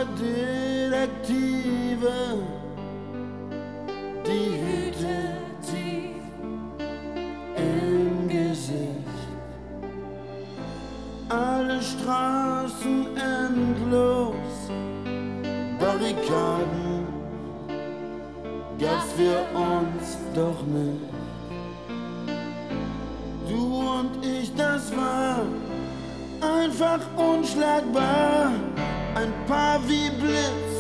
Detektive, die Hüte tief im Gesicht. Alle Straßen endlos, Barrikaden gab's für uns doch nicht. Du und ich, das war einfach unschlagbar, ein Paar wie Blitz